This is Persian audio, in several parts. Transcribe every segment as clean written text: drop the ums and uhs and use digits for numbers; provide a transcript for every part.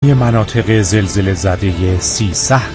مناطق زلزله زده سیسخت.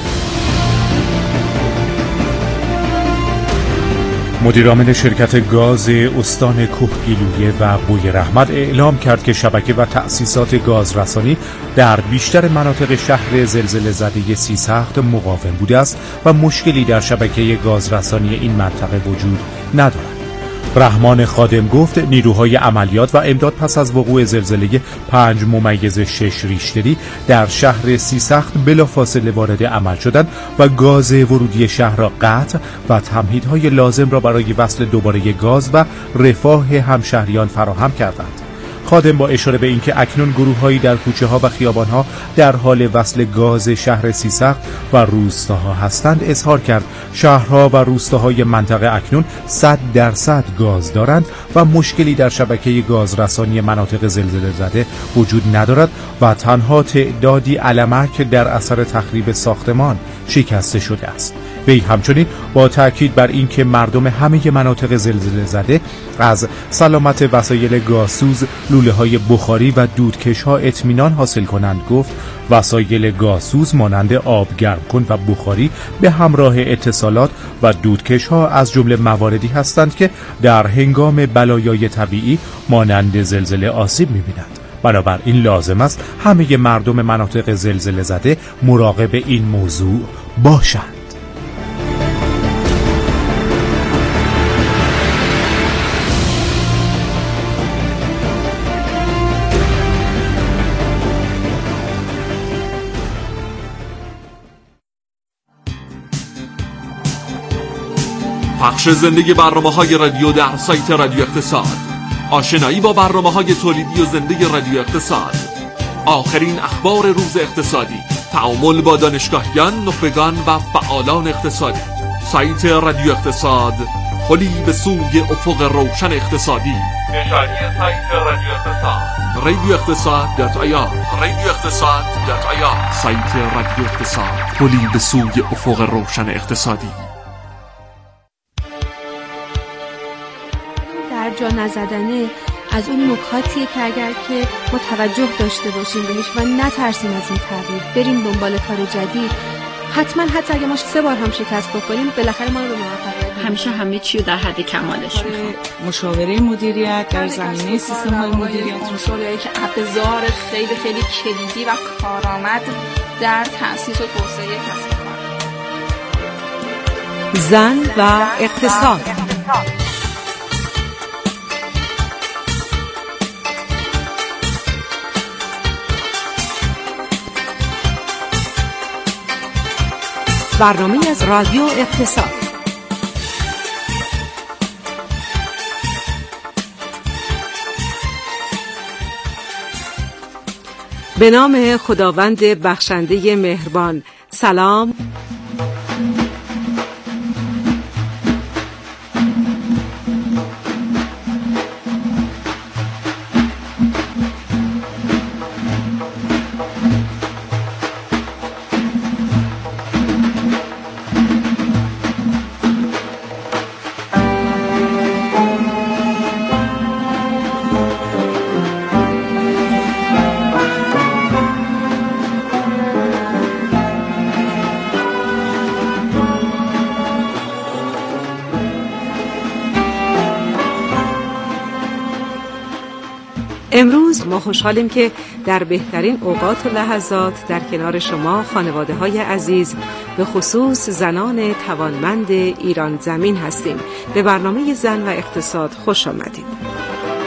مدیرعامل شرکت گاز استان کوهگیلویه و بوی رحمت اعلام کرد که شبکه و تأسیسات گازرسانی در بیشتر مناطق شهر زلزله زده سیسخت مقاوم بوده است و مشکلی در شبکه گازرسانی این منطقه وجود ندارد. رحمان خادم گفت نیروهای عملیات و امداد پس از وقوع زلزله 5.6 ریشتری در شهر سیسخت بلافاصله وارد عمل شدند و گاز ورودی شهر را قطع و تمهیدهای لازم را برای وصل دوباره گاز و رفاه همشهریان فراهم کردند. خادم با اشاره به اینکه اکنون گروه‌هایی در کوچه‌ها و خیابان‌ها در حال وصل گاز شهر سیسخت و روستاها هستند اظهار کرد شهرها و روستاهای منطقه اکنون 100% گاز دارند و مشکلی در شبکه گازرسانی مناطق زلزله زده وجود ندارد و تنها تعدادی علمک در اثر تخریب ساختمان شکسته شده است. وی همچنین با تأکید بر این که مردم همه مناطق زلزله زده از سلامت وسایل گازسوز، لوله‌های بخاری و دودکش‌ها اطمینان حاصل کنند گفت وسایل گازسوز مانند آب گرم کن و بخاری به همراه اتصالات و دودکش‌ها از جمله مواردی هستند که در هنگام بلایای طبیعی مانند زلزله آسیب می‌بینند. بنابراین لازم است همه مردم مناطق زلزله زده مراقب این موضوع باشند. پخش زنده برنامه‌های رادیو در سایت رادیو اقتصاد، آشنایی با برنامه‌های تولیدی و زنده رادیو اقتصاد، آخرین اخبار روز اقتصادی، تعامل با دانشگاهیان، نخبگان و فعالان اقتصادی. سایت رادیو اقتصاد، پلی به سوی افق روشن اقتصادی. نشانی سایت رادیو اقتصاد radioeqtasad.ir radioeqtasad.ir. سایت رادیو اقتصاد، پلی به سوی افق روشن اقتصادی. جا نزدنه از اون نکاتیه که اگر که ما توجه داشته باشیم بهش و نترسیم از این تغییر، بریم دنبال کار جدید، حتما حتی اگه ما 3 بار هم شکست بخوریم بالاخره ما رو به موفقیت. همیشه همه چی رو در حد کمالش میخوام. مشاوره مدیریت در زمینه سیستم‌های مدیریت، عنصری که ابزار خیلی کلیدی و کارآمد در تأسیس و توسعه کسب و کار. زن و اقتصاد. برنامه از رادیو اقتصاد. به نام خداوند بخشنده مهربان. سلام. امروز ما خوشحالیم که در بهترین اوقات و لحظات در کنار شما خانواده‌های عزیز، به خصوص زنان توانمند ایران زمین هستیم. به برنامه زن و اقتصاد خوش آمدید.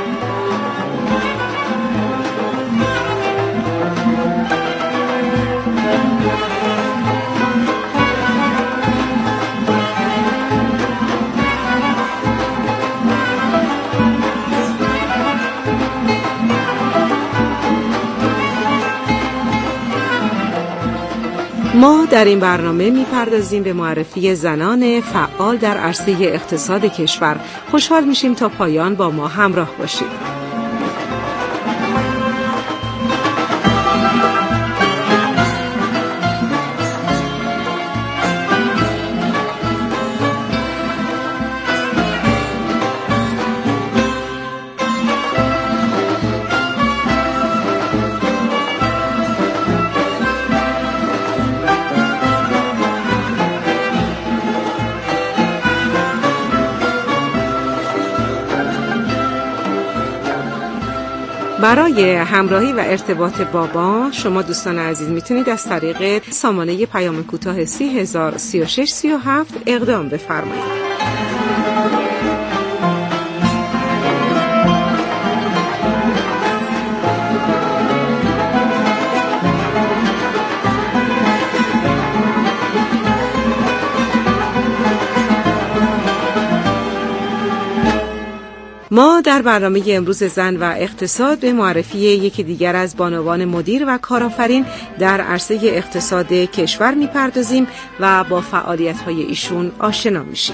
ما در این برنامه می‌پردازیم به معرفی زنان فعال در عرصه اقتصاد کشور. خوشحال میشیم تا پایان با ما همراه باشید. برای همراهی و ارتباط با شما عزیز میتونید از طریق سامانه پیام کوتاه 303637 اقدام بفرمایید. ما در برنامه امروز زن و اقتصاد به معرفی یکی دیگر از بانوان مدیر و کارآفرین در عرصه اقتصاد کشور میپردازیم و با فعالیت‌های ایشون آشنا میشیم.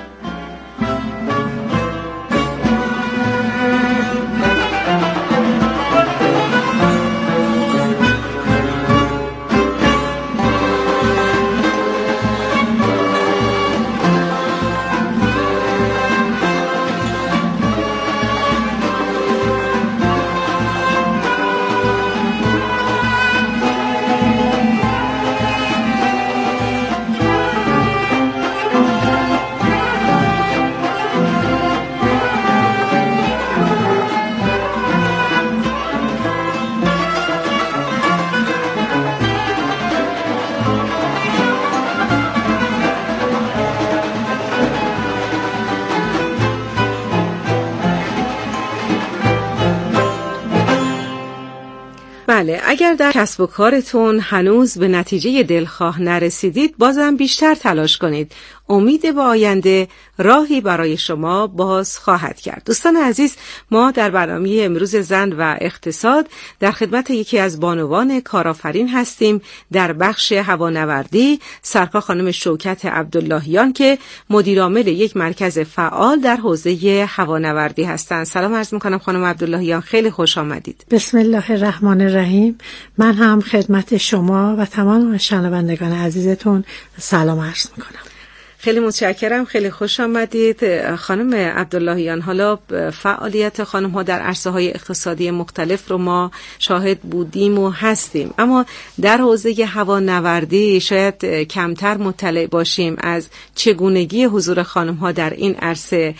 بله، اگر در کسب و کارتون هنوز به نتیجه دلخواه نرسیدید، بازم بیشتر تلاش کنید. امید به آینده راهی برای شما باز خواهد کرد. دوستان عزیز، ما در برنامه امروز زن و اقتصاد در خدمت یکی از بانوان کارآفرین هستیم در بخش هوانوردی، سرکار خانم شوکت عبداللهیان که مدیر عامل یک مرکز فعال در حوزه هوانوردی هستند. سلام عرض می‌کنم خانم عبداللهیان، خیلی خوش آمدید. بسم الله الرحمن الرحیم. من هم خدمت شما و تمام شنوندگان عزیزتون سلام عرض می‌کنم. خیلی متشکرم، خیلی خوش آمدید خانم عبداللهیان. حالا فعالیت خانم ها در عرصه های اقتصادی مختلف رو ما شاهد بودیم و هستیم، اما در حوزه هوانوردی شاید کمتر مطلع باشیم از چگونگی حضور خانم ها در این عرصه.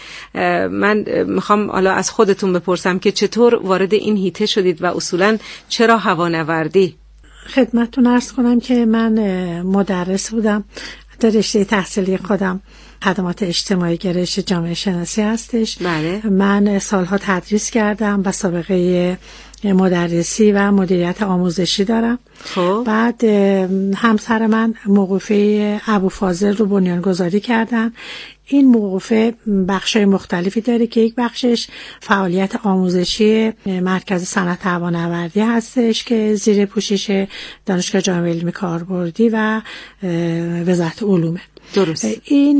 من میخوام حالا از خودتون بپرسم که چطور وارد این حیطه شدید و اصولا چرا هوانوردی؟ خدمتتون عرض کنم که من مدرس بودم. در رشته تحصیلی خودم خدمات اجتماعی گرایش جامعه شناسی هستش. بله. من سالها تدریس کردم و سابقه مدرسی و مدیریت آموزشی دارم. خب. بعد همسر من موقوفه ابوفاضل رو بنیانگذاری کردن. این موقوفه بخشای مختلفی داره که یک بخشش فعالیت آموزشی مرکز صنعت هوانوردی هستش که زیر پوشش دانشگاه جامعه علمی کاربردی و وزارت علومه. درست. این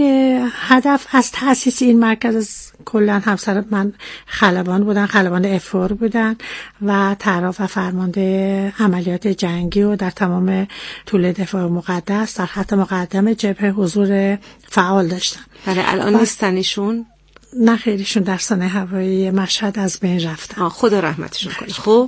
هدف از تأسیس این مرکز، کلا همسر من خلبان بودن، خلبان افور بودن و طراح و فرمانده عملیات جنگی و در تمام طول دفاع مقدس در خط مقدم جبهه حضور فعال داشتن. بله، الان نیستن ایشون؟ نه خیلیشون در سانحه هوایی مشهد از بین رفتن. خدا رحمتشون کنه. خب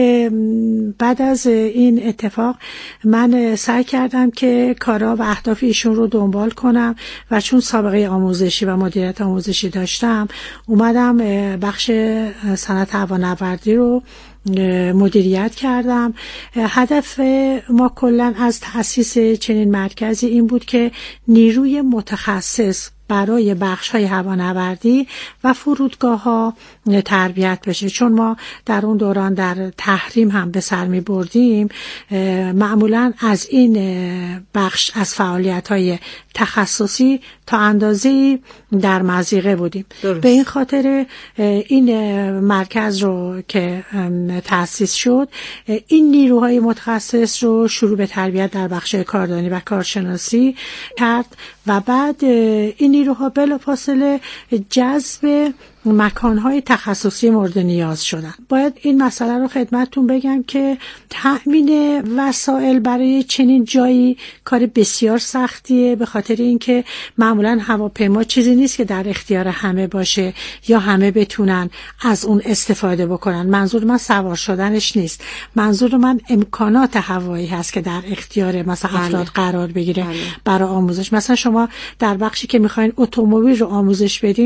بعد از این اتفاق من سعی کردم که کارا و اهداف ایشون رو دنبال کنم و چون سابقه آموزشی و مدیریت آموزشی داشتم اومدم بخش صنعت هوانوردی رو مدیریت کردم. هدف ما کلا از تأسیس چنین مرکزی این بود که نیروی متخصص برای بخش‌های هوانوردی و فرودگاه‌ها تربیت بشه، چون ما در اون دوران در تحریم هم به سر می‌بردیم. معمولاً از این بخش از فعالیت‌های تخصصی تا اندازه‌ای در مضیقه بودیم. درست. به این خاطر این مرکز رو که تأسیس شد، این نیروهای متخصص رو شروع به تربیت در بخش کاردانی و کارشناسی کرد و بعد این نیروها بلافاصله جذب مکانهای تخصصی مورد نیاز شدن. باید این مسئله رو خدمتتون بگم که تأمین وسایل برای چنین جایی کار بسیار سختیه، به خاطر اینکه معمولا هواپیما چیزی نیست که در اختیار همه باشه یا همه بتونن از اون استفاده بکنن. منظور من سوار شدنش نیست، منظور من امکانات هوایی هست که در اختیار مثلا افراد قرار بگیره برای آموزش. مثلا شما در بخشی که میخواین اتومبیل رو آموزش بدین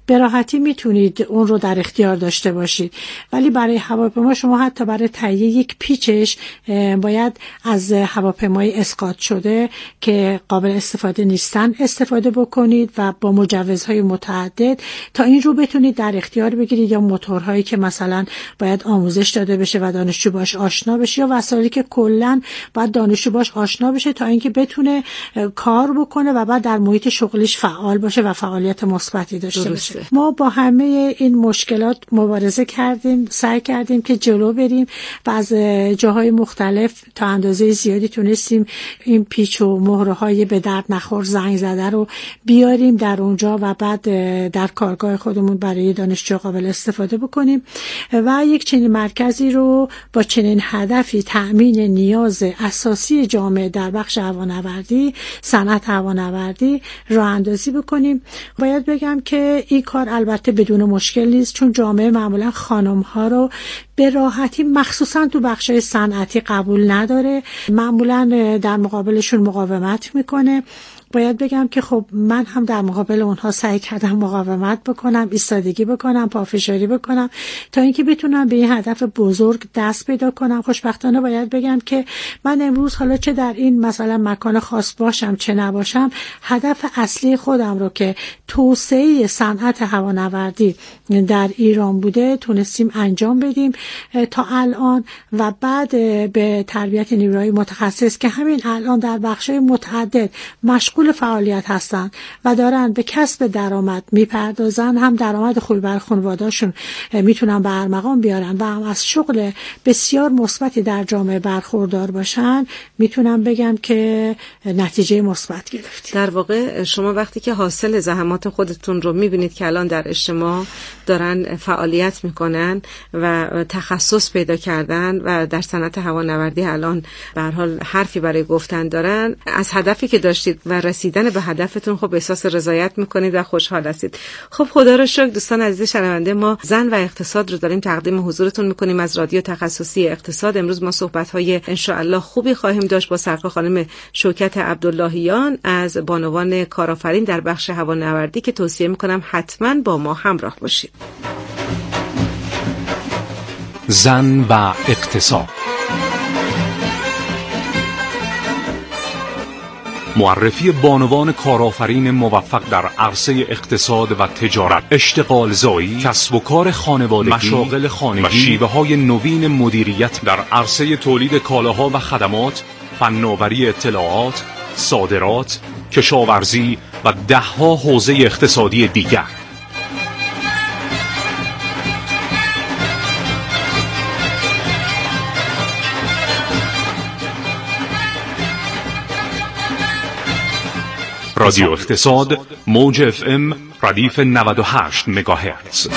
به راحتی میتونید اون رو در اختیار داشته باشید. ولی برای هواپیما شما حتی برای تهیه یک پیچش باید از هواپیمای اسقاط شده که قابل استفاده نیستن استفاده بکنید و با مجوزهای متعدد تا این رو بتونید در اختیار بگیرید، یا موتورهایی که مثلا باید آموزش داده بشه و دانشجو باش آشنا بشه، یا وسایلی که کلا باید دانشجو باش آشنا بشه تا اینکه بتونه کار بکنه و بعد در محیط شغلیش فعال باشه و فعالیت مثبتی داشته باشه. ما با همه این مشکلات مبارزه کردیم، سعی کردیم که جلو بریم و از جاهای مختلف تا اندازه زیادی تونستیم این پیچ و مهره‌های به درد نخور زنگ زده رو بیاریم در اونجا و بعد در کارگاه خودمون برای دانشجو قابل استفاده بکنیم و یک چنین مرکزی رو با چنین هدفی تأمین نیاز اساسی جامعه در بخش هوانوردی، صنعت هوانوردی راه اندازی بکنیم. باید بگم که این کار البته بدون مشکل نیست، چون جامعه معمولا خانم‌ها رو به راحتی مخصوصا تو بخش‌های صنعتی قبول نداره، معمولا در مقابلشون مقاومت میکنه. باید بگم که خب من هم در مقابل اونها سعی کردم مقاومت بکنم، ایستادگی بکنم، پافشاری بکنم تا اینکه بتونم به این هدف بزرگ دست پیدا کنم. خوشبختانه باید بگم که من امروز حالا چه در این مثلا مکان خاص باشم چه نباشم، هدف اصلی خودم رو که توسعه صنعت هوانوردی در ایران بوده تونستیم انجام بدیم تا الان و بعد به تربیت نیروهای متخصص که همین الان در بخش‌های متعدد مشغول فعالیت هستن و دارن به کسب درآمد میپردازن، هم درآمد خوبی بر خانواده‌شون میتونن به ارمغان بیارن و هم از شغل بسیار مثبتی در جامعه برخوردار باشن، میتونم بگم که نتیجه مثبت گرفتید. در واقع شما وقتی که حاصل زحمات خودتون رو میبینید که الان در اجتماع دارن فعالیت میکنن و تخصص پیدا کردن و در صنعت هوانوردی الان به هر حال حرفی برای گفتن دارن، از هدفی که داشتید و رسیدن به هدفتون خب احساس رضایت میکنید و خوشحال هستید. خب خدا رو شکر دوستان عزیز شنونده، ما زن و اقتصاد رو داریم تقدیم حضورتون میکنیم از رادیو تخصصی اقتصاد. امروز ما صحبت‌های ان شاء الله خوبی خواهیم داشت با سرکار خانم شوکت عبداللهیان از بانوان کارآفرین در بخش هوانوردی که توصیه میکنم حتما با ما همراه باشید. زن و اقتصاد، معرفی بانوان کارآفرین موفق در عرصه اقتصاد و تجارت، اشتغال زایی، کسب و کار خانوادگی، مشاغل خانگی و شیوه‌های نوین مدیریت در عرصه تولید کالاها و خدمات، فناوری اطلاعات، صادرات، کشاورزی و ده‌ها حوزه اقتصادی دیگر. رادیو اقتصاد، موج FM، ردیف 98 مگاهرتز.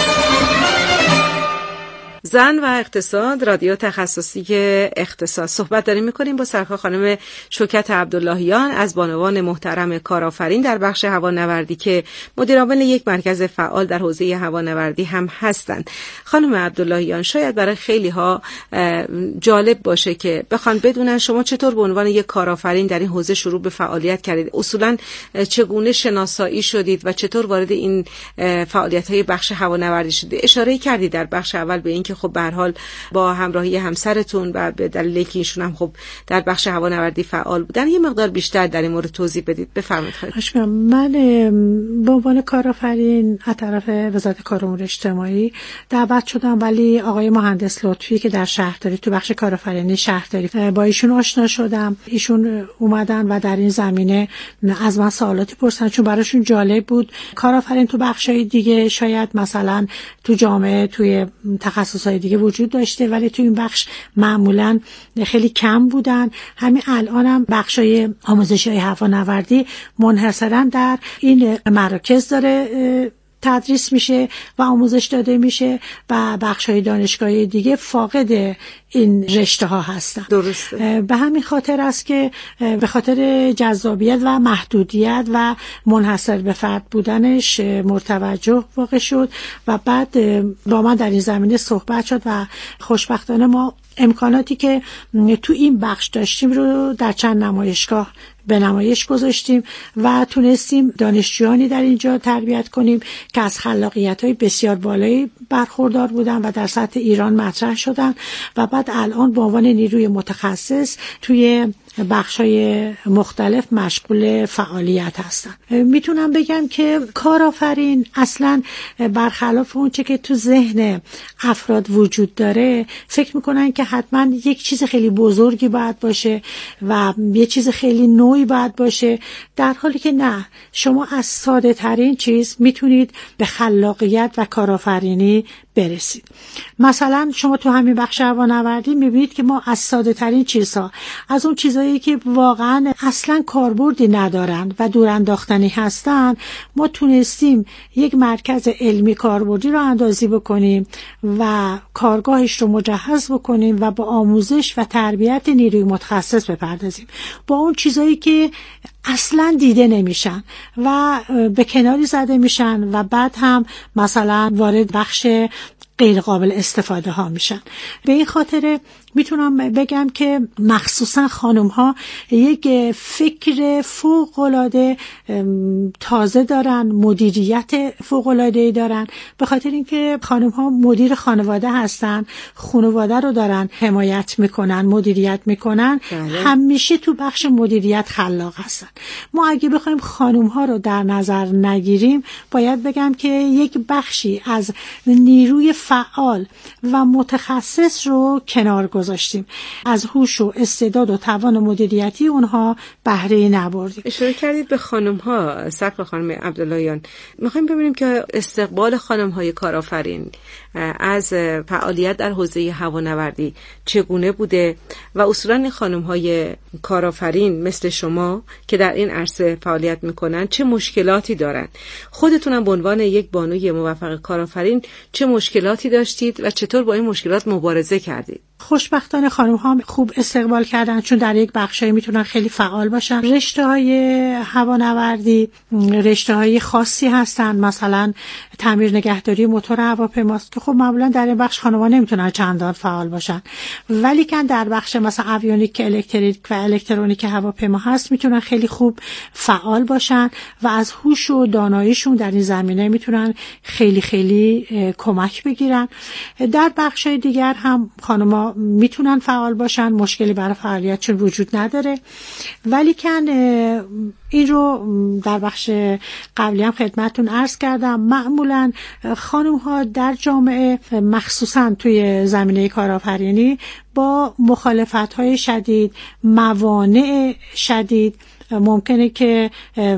زن و اقتصاد، رادیو تخصصی اقتصاد. صحبت داریم میکنیم با سرکار خانم شوکت عبداللهیان از بانوان محترم کارآفرین در بخش هوانوردی که مدیرعامل یک مرکز فعال در حوزه هوانوردی هم هستند. خانم عبداللهیان، شاید برای خیلی ها جالب باشه که بخوان بدونن شما چطور به عنوان یک کارآفرین در این حوزه شروع به فعالیت کردید، اصولا چگونه شناسایی شدید و چطور وارد این فعالیت‌های بخش هوانوردی شدید. اشاره کردید در بخش اول به این که خب به هر حال با همراهی همسرتون و به دلیل که ایشون هم خب در بخش هوانوردی فعال بودن، یه مقدار بیشتر در این مورد توضیح بدید. بفرمایید. من به عنوان کارآفرین از طرف وزارت کار و امور اجتماعی دعوت شدم، ولی آقای مهندس لطفی که در شهرداری تو بخش کارآفرینی شهرداری با ایشون آشنا شدم. ایشون اومدن و در این زمینه از من سوالاتی پرسیدن چون براشون جالب بود. کارآفرین تو بخشای دیگه شاید مثلا تو جامعه توی تخصصهای دیگه وجود داشته، ولی تو این بخش معمولا خیلی کم بودن. همین الانم بخشای آموزشی هوانوردی منحصرا در این مراکز داره تدریس میشه و آموزش داده میشه و بخش‌های دانشگاهی دیگه فاقد این رشته ها هستن. درسته. به همین خاطر است که به خاطر جذابیت و محدودیت و منحصر به فرد بودنش متوجه واقع شد و بعد با من در این زمینه صحبت شد و خوشبختانه ما امکاناتی که تو این بخش داشتیم رو در چند نمایشگاه به نمایش گذاشتیم و تونستیم دانشجویانی در اینجا تربیت کنیم که از خلاقیت‌های بسیار بالایی برخوردار بودن و در سطح ایران مطرح شدن و بعد الان به عنوان نیروی متخصص توی بخش‌های مختلف مشغول فعالیت هستن. میتونم بگم که کارآفرین اصلا برخلاف اون چه که تو ذهن افراد وجود داره فکر میکنن که حتما یک چیز خیلی بزرگی باید باشه و یه چیز خیلی نوعی باید باشه، در حالی که نه، شما از ساده ترین چیز میتونید به خلاقیت و کارآفرینی برسید. مثلا شما تو همین بخش هوانوردی میبینید که ما از ساده ترین چیزها، از اون چیزهایی که واقعا اصلا کاربردی ندارن و دور انداختنی هستن، ما تونستیم یک مرکز علمی کاربردی رو اندازی بکنیم و کارگاهش رو مجهز بکنیم و با آموزش و تربیت نیروی متخصص بپردازیم با اون چیزهایی که اصلا دیده نمیشن و به کناری زده میشن و بعد هم مثلا وارد بخش غیر قابل استفاده ها میشن. به این خاطر میتونم بگم که مخصوصا خانم ها یک فکر فوق‌العاده تازه دارن، مدیریت فوق‌العاده‌ای دارن، به خاطر اینکه خانم ها مدیر خانواده هستن، خانواده رو دارن حمایت میکنن، مدیریت میکنن. همیشه تو بخش مدیریت خلاق هستن. ما اگه بخوایم خانم ها رو در نظر نگیریم، باید بگم که یک بخشی از نیروی فعال و متخصص رو کنار گذاشتیم، از هوش و استعداد و توان مدیریتی اونها بهره نبردیم. اشاره کردید به خانم ها، سرکار خانم عبداللهیان، میخوایم ببینیم که استقبال خانم های کارآفرین از فعالیت در حوزه هوانوردی چگونه بوده و اصولا این خانم های کارآفرین مثل شما که در این عرصه فعالیت میکنن چه مشکلاتی دارن؟ خودتونم به عنوان یک بانوی موفق کارآفرین چه مشکلاتی داشتید و چطور با این مشکلات مبارزه کردید؟ خوشبختانه خانم ها خوب استقبال کردن، چون در یک بخشایی میتونن خیلی فعال باشن. رشته های هوانوردی رشته های خاصی هستن، مثلا تعمیر نگهداری موتور هواپیماست که خب معمولا در این بخش خانم ها نمیتونن چندان فعال باشن، ولی که در بخش مثلا اویونیک، الکتریک و الکترونیک هواپیما هست میتونن خیلی خوب فعال باشن و از هوش و داناییشون در این زمینه میتونن خیلی خیلی کمک بگیرن. در بخشای دیگر هم خانم‌ها میتونن فعال باشن، مشکلی برای فعالیتشون وجود نداره، ولی که این رو در بخش قبلی هم خدمتتون عرض کردم، معمولا خانم‌ها در جامعه مخصوصا توی زمینه کارآفرینی با مخالفت‌های شدید، موانع شدید ممکنه که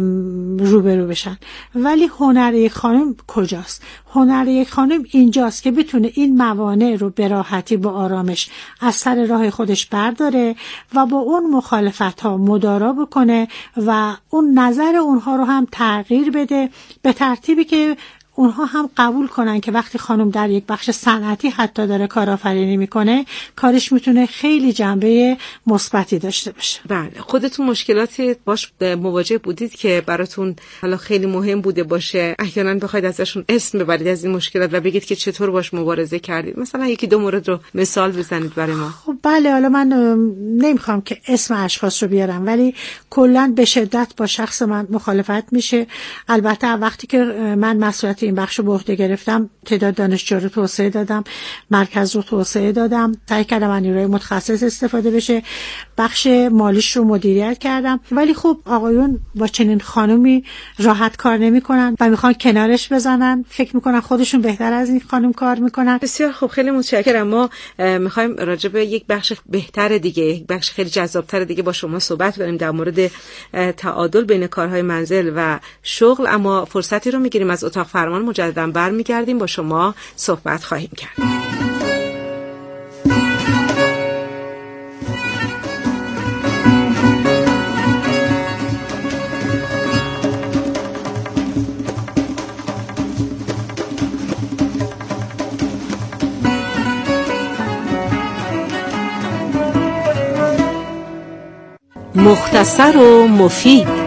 روبرو بشن. ولی هنر یک خانم کجاست؟ هنر یک خانم اینجاست که بتونه این موانع رو به راحتی با آرامش از سر راه خودش برداره و با اون مخالفت‌ها مدارا بکنه و اون نظر اونها رو هم تغییر بده به ترتیبی که اونها هم قبول کنن که وقتی خانم در یک بخش صنعتی حتی داره کارآفرینی میکنه، کارش میتونه خیلی جنبه مثبتی داشته باشه. بله، خودتون مشکلاتی باش مواجه بودید که براتون حالا خیلی مهم بوده باشه، احیانا بخواید ازشون اسم ببرید از این مشکلات و بگید که چطور باش مبارزه کردید؟ مثلا یکی دو مورد رو مثال بزنید برای ما. خب بله، حالا من نمیخوام که اسم اشخاص رو بیارم، ولی کلا به شدت با شخص من مخالفت میشه. البته وقتی که من مسئولیت این بخش رو به عهده گرفتم، تعداد دانشجو رو توسعه دادم، مرکز رو توسعه دادم، سعی کردم از نیروی متخصص استفاده بشه، بخش مالیش رو مدیریت کردم. ولی خب آقایون با چنین خانومی راحت کار نمی‌کنن و میخوان کنارش بزنن، فکر میکنن خودشون بهتر از این خانم کار میکنن. بسیار خوب، خیلی متشکرم. ما میخوایم راجع به یک بخش بهتر دیگه، یک بخش خیلی جذابتر دیگه با شما صحبت کنیم در مورد تعادل بین کارهای منزل و شغل، اما فرصتی رو میگیریم از اتاق فرمان مجددا برمیگردیم با شما صحبت خواهیم کرد. مختصر و مفید.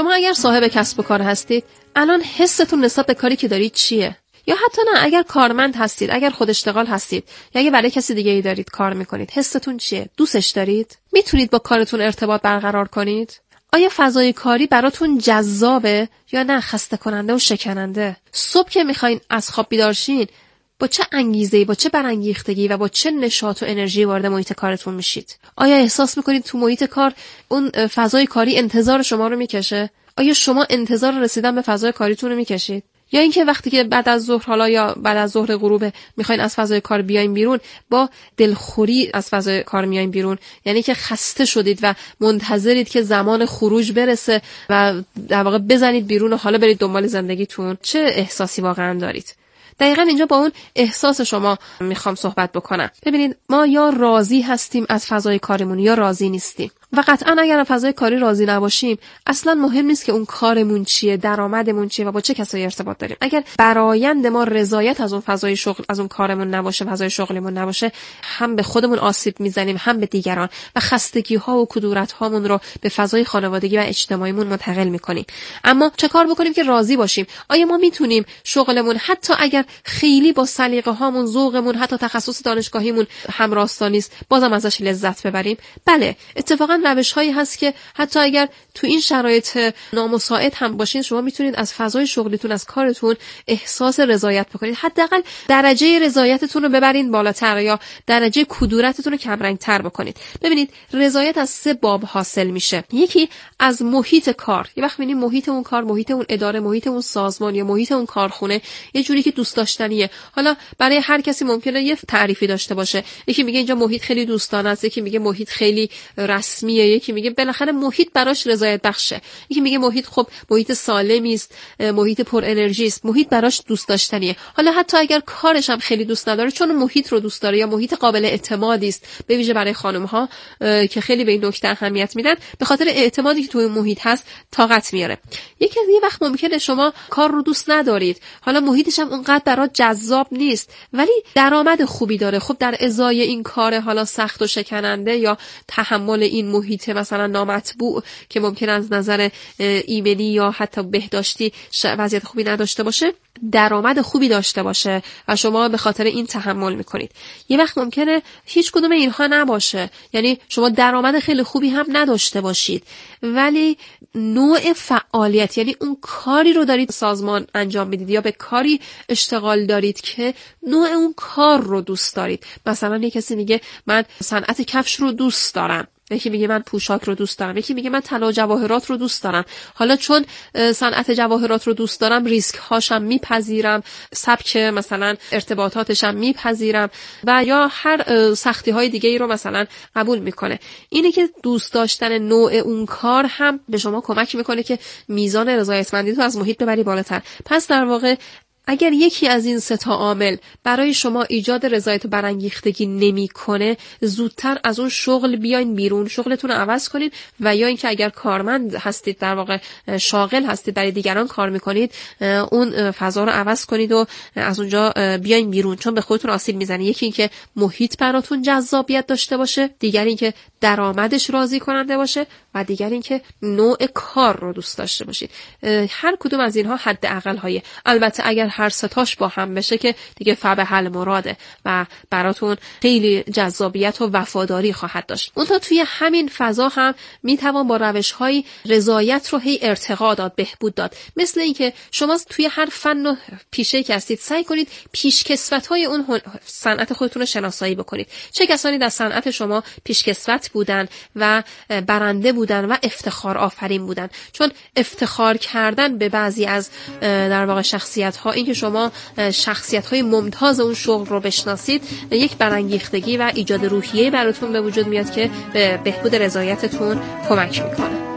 شما اگر صاحب کسب و کار هستید، الان حستون نسبت به کاری که دارید چیه؟ یا حتی نه، اگر کارمند هستید، اگر خود اشتغال هستید، یا اگه برای کسی دیگه ای دارید کار میکنید، حستون چیه؟ دوستش دارید؟ میتونید با کارتون ارتباط برقرار کنید؟ آیا فضای کاری براتون جذابه یا نه خسته کننده و شکننده؟ صبح که میخواین از خواب بیدار شین، با چه انگیزه‌ای، با چه برانگیختگی و با چه نشاط و انرژی وارد محیط کارتون میشید؟ آیا احساس میکنید تو محیط کار اون فضای کاری انتظار شما رو میکشه؟ آیا شما انتظار رسیدن به فضای کاریتون رو میکشید؟ یا اینکه وقتی که بعد از ظهر، حالا یا بعد از ظهر غروب، میخواین از فضای کار بیاین بیرون، با دلخوری از فضای کار میاین بیرون، یعنی که خسته شدید و منتظرید که زمان خروج برسه و در واقع بزنید بیرون و حالا برید دنبال زندگیتون. چه احساسی واقعا دارید؟ دقیقاً اینجا با اون احساس شما میخوام صحبت بکنم. ببینید، ما یا راضی هستیم از فضای کارمون یا راضی نیستیم. و قطعاً اگر از فضای کاری راضی نباشیم، اصلاً مهم نیست که اون کارمون چیه، درآمدمون چیه و با چه کسایی ارتباط داریم. اگر برآیند ما رضایت از اون فضای شغل، از اون کارمون نباشه، فضای شغلمون نباشه، هم به خودمون آسیب میزنیم، هم به دیگران، و خستگی‌ها و کدورت‌هامون رو به فضای خانوادگی و اجتماعیمون منتقل می‌کنیم. اما چه کار بکنیم که راضی باشیم؟ آیا ما میتونیم شغلمون، حتی اگر خیلی با سلیقه‌هامون، ذوقمون، حتی تخصص دانشگاهیمون هم راستا نیست، بازم ازش لذت ببریم؟ بله، اتفاقاً روش‌هایی هست که حتی اگر تو این شرایط نامساعد هم باشین، شما میتونید از فضای شغلیتون، از کارتون احساس رضایت بکنید. حداقل درجه رضایتتون رو ببرین بالاتر یا درجه کدورتتون رو کمرنگ‌تر بکنید. ببینید، رضایت از 3 باب حاصل میشه. یکی از محیط کار. یه وقت می‌بینید محیط اون کار، محیط اون اداره، محیط اون سازمان یا محیط اون کارخونه یه جوری که دوست داشتنیه. حالا برای هر کسی ممکنه یه تعریفی داشته باشه. یکی میگه اینجا محیط خیلی دوستانه است، یکی میگه محیط خیلی رسمی، یکی میگه بالاخره محیط براش رضایت بخشه، یکی میگه محیط خب محیط سالمی است، محیط پر انرژی است، محیط براش دوست داشتنیه. حالا حتی اگر کارش هم خیلی دوست نداره، چون محیط رو دوست داره یا محیط قابل اعتمادی است، به ویژه برای خانم ها که خیلی به این نکته اهمیت میدن، به خاطر اعتمادی که توی محیط هست طاقت میاره. یه وقت ممکنه شما کار رو دوست ندارید، حالا محیطش هم اونقدر برات جذاب نیست، ولی درآمد خوبی داره. خب در ازای این کار حالا سخت و شکننده یا تحمل این محیط مثلا نامطبوع که ممکن از نظر ایمنی یا حتی بهداشتی وضعیت خوبی نداشته باشه، درآمد خوبی داشته باشه و شما به خاطر این تحمل میکنید. یه وقت ممکنه هیچ کدوم اینها نباشه، یعنی شما درآمد خیلی خوبی هم نداشته باشید، ولی نوع فعالیت، یعنی اون کاری رو دارید سازمان انجام میدید یا به کاری اشتغال دارید که نوع اون کار رو دوست دارید. مثلا یه کسی میگه من صنعت کفش رو دوست دارم، یکی میگه من پوشاک رو دوست دارم، یکی میگه من طلا و جواهرات رو دوست دارم. حالا چون صنعت جواهرات رو دوست دارم، ریسک هاشم میپذیرم، سبک مثلا ارتباطاتشم میپذیرم و یا هر سختی های دیگه ای رو مثلا قبول میکنه. اینه که دوست داشتن نوع اون کار هم به شما کمک میکنه که میزان رضایتمندی تو از محیط ببری بالاتر. پس در واقع اگر یکی از این 3 تا عامل برای شما ایجاد رضایت و برانگیختگی نمی‌کنه، زودتر از اون شغل بیاین بیرون، شغلتون رو عوض کنید، و یا اینکه اگر کارمند هستید، در واقع شاغل هستید، برای دیگران کار می‌کنید، اون فضا رو عوض کنید و از اونجا بیاین بیرون، چون به خودتون آسیب میزنه. یکی اینکه محیط براتون جذابیت داشته باشه، دیگر اینکه درآمدش راضی کننده باشه، و دیگر اینکه نوع کار رو دوست داشته باشید. هر کدوم از اینها حداقل های. البته اگر هر 3 تاش با هم بشه که دیگه فبه حل مراده و براتون خیلی جذابیت و وفاداری خواهد داشت. اون تا توی همین فضا هم میتوان با روش‌های رضایت رو هی ارتقا داد، بهبود داد. مثل اینکه شما توی هر فن و پیشه‌ای که هستید سعی کنید پیشکسوت‌های اون صنعت خودتون رو شناسایی بکنید. چه کسانی در صنعت شما پیشکسوت بودن و برنده بودن و افتخار آفرین بودن. چون افتخار کردن به بعضی از در واقع شخصیت‌ها، این که شما شخصیت‌های ممتاز اون شغل رو بشناسید، یک برانگیختگی و ایجاد روحیه براتون به وجود میاد که به بهبود رضایتتون کمک میکنه.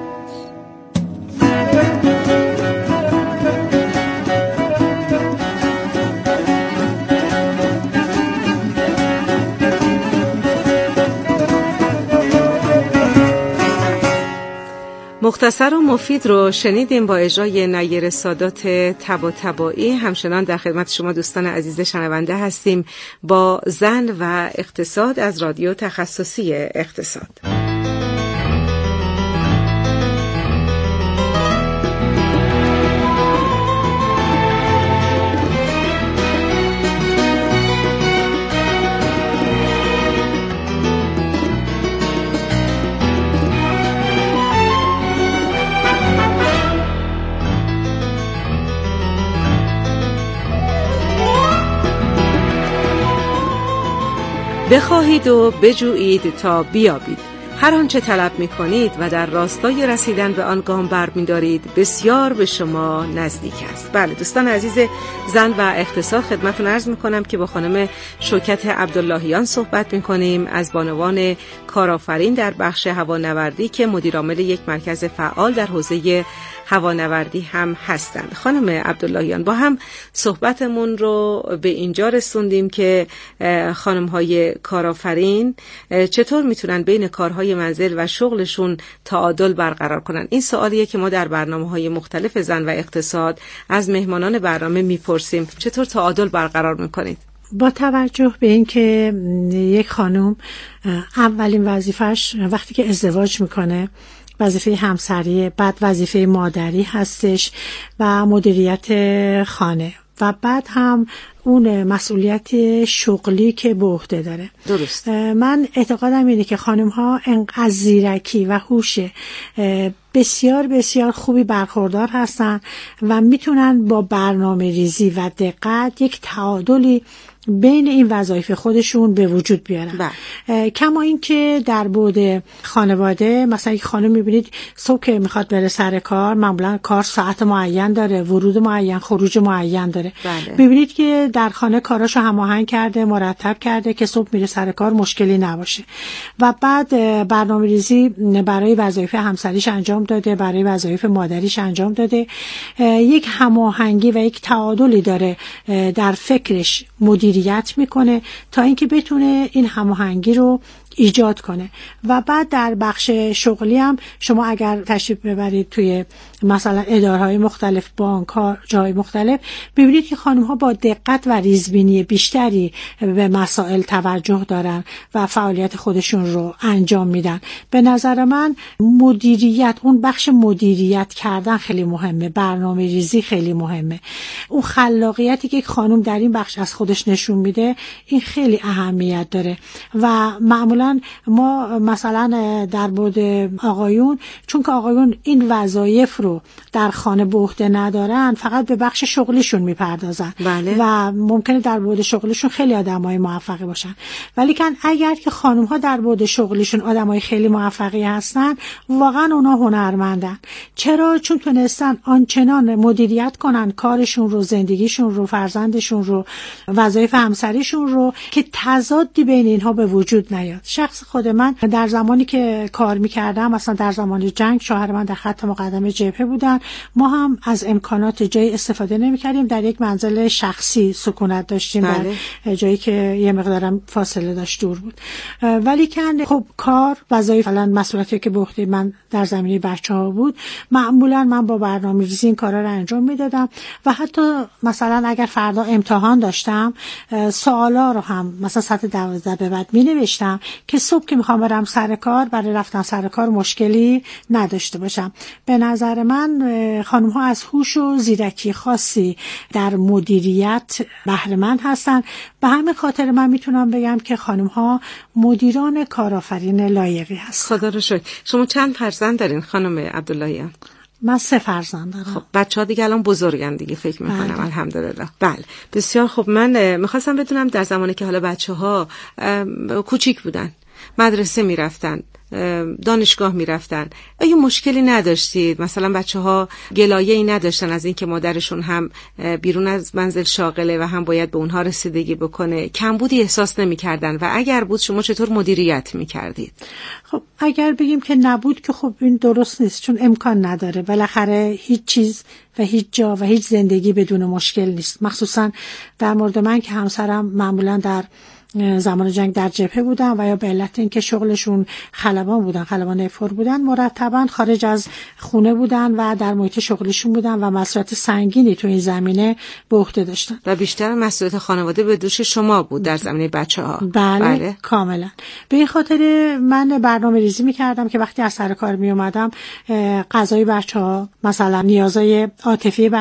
مختصر و مفید رو شنیدیم با اجرای نیر سادات طباطبایی. همچنان در خدمت شما دوستان عزیز شنونده هستیم با زن و اقتصاد از رادیو تخصصی اقتصاد. بخواهید و بجویید تا بیابید. هر آنچه طلب می‌کنید و در راستای رسیدن به آن گام برمی‌دارید بسیار به شما نزدیک است. بله دوستان عزیز زن و اقتصاد، خدمتتون عرض می‌کنم که با خانم شوکت عبداللهیان صحبت می‌کنیم از بانوان کارآفرین در بخش هوانوردی که مدیر عامل یک مرکز فعال در حوزه هوانوردی هم هستند. خانم عبداللهیان، با هم صحبتمون رو به اینجا رسوندیم که خانم‌های کارآفرین چطور میتونن بین کارهای منزل و شغلشون تعادل برقرار کنن. این سوالیه که ما در برنامه‌های مختلف زن و اقتصاد از مهمانان برنامه میپرسیم. چطور تعادل برقرار میکنید؟ با توجه به اینکه یک خانم اولین وظیفش وقتی که ازدواج میکنه وظیفه همسری، بعد وظیفه مادری هستش و مدیریت خانه و بعد هم اون مسئولیت شغلی که به عهده داره. درست. من اعتقادم اینه که خانم ها انقدر زیرکی و هوش بسیار بسیار خوبی برخوردار هستن و میتونن با برنامه ریزی و دقت یک تعادلی بین این وظایف خودشون به وجود بیارن. کما این که در بعد خانواده مثلا یک خانم میبینید صبح که میخواد بره سر کار، معمولا کار ساعت معین داره، ورود معین، خروج معین داره. میبینید که در خانه کاراشو هماهنگ کرده، مرتب کرده که صبح میره سر کار مشکلی نباشه و بعد برنامه‌ریزی برای وظایف همسریش انجام داده، برای وظایف مادریش انجام داده. یک هماهنگی و یک تعادلی داره در فکرش مدیریت میکنه تا اینکه بتونه این هماهنگی رو ایجاد کنه. و بعد در بخش شغلی هم شما اگر تشریف ببرید توی مثلا اداره‌های مختلف، بانک‌ها، جای مختلف، ببینید که خانم‌ها با دقت و ریزبینی بیشتری به مسائل توجه دارن و فعالیت خودشون رو انجام میدن. به نظر من مدیریت، اون بخش مدیریت کردن خیلی مهمه، برنامه‌ریزی خیلی مهمه. اون خلاقیتی که یک خانم در این بخش از خودش نشون میده این خیلی اهمیت داره و معمولا ما مثلا در بعد آقایون، چون که آقایون این وظایف رو در خانه به عهده ندارن، فقط به بخش شغلیشون میپردازن. بله. و ممکنه در بعد شغلیشون خیلی آدمای موفقی باشن، ولی کن اگر که خانم ها در بعد شغلیشون آدمای خیلی موفقی هستن، واقعا اونا هنرمندن. چرا؟ چون تونستن آنچنان مدیریت کنن کارشون رو، زندگیشون رو، فرزندشون رو، وظایف همسریشون رو که تضادی بین اینها به وجود نیاد. شخص خود من در زمانی که کار میکردم، مثلا در زمان جنگ، شوهر من در خط مقدم جبهه بودن، ما هم از امکانات جایی استفاده نمیکردیم، در یک منزل شخصی سکونت داشتیم. بله. در جایی که یه مقدارم فاصله داشت، دور بود. ولی که خب کار، وظایف، مثلا مسئولیتی که به عهده من در زمینه بچه‌ها بود، معمولا من با برنامه‌ریزی این کارا رو انجام میدادم و حتی مثلا اگر فردا امتحان داشتم، سوالا رو هم مثلا ساعت 12 به بعد مینوشتم که صبح که میخوام برم سر کار، برای رفتن سر کار مشکلی نداشته باشم. به نظر من خانم ها از هوش و زیرکی خاصی در مدیریت بهره مند هستن. به همین خاطر من میتونم بگم که خانم ها مدیران کارآفرین لایقی هستن. خدا رو شکر. شما چند فرزند دارین خانم عبداللهیان؟ من 3 فرزند دارم. خب بچه‌ها دیگه الان بزرگن دیگه فکر می‌کنم. الحمدلله. بله بسیار خب. من می‌خواستم بدونم در زمانی که حالا بچه‌ها کوچیک بودن، مدرسه میرفتن، دانشگاه میرفتن، آیا مشکلی نداشتید؟ مثلا بچه‌ها گلایه‌ای نداشتن از اینکه مادرشون هم بیرون از منزل شاغله و هم باید به اونها رسیدگی بکنه؟ کمبودی احساس نمی‌کردن و اگر بود شما چطور مدیریت می‌کردید؟ خب اگر بگیم که نبود که خب این درست نیست، چون امکان نداره. بالاخره هیچ چیز و هیچ جا و هیچ زندگی بدون مشکل نیست. مخصوصا در مورد من که همسرم معمولا در زمان جنگ در جبهه بودن و یا به علت اینکه شغلشون خلبان بودن، خلبان فور بودن، مرتبا خارج از خونه بودن و در محیط شغلشون بودن و مسئولیت سنگینی تو این زمینه به عهده داشتن و بیشتر مسئولیت خانواده به دوش شما بود در زمینه بچه‌ها. بله کاملا. به این خاطر من برنامه‌ریزی می‌کردم که وقتی از سر کار می‌اومدم غذای بچه‌ها، مثلا نیازهای عاطفی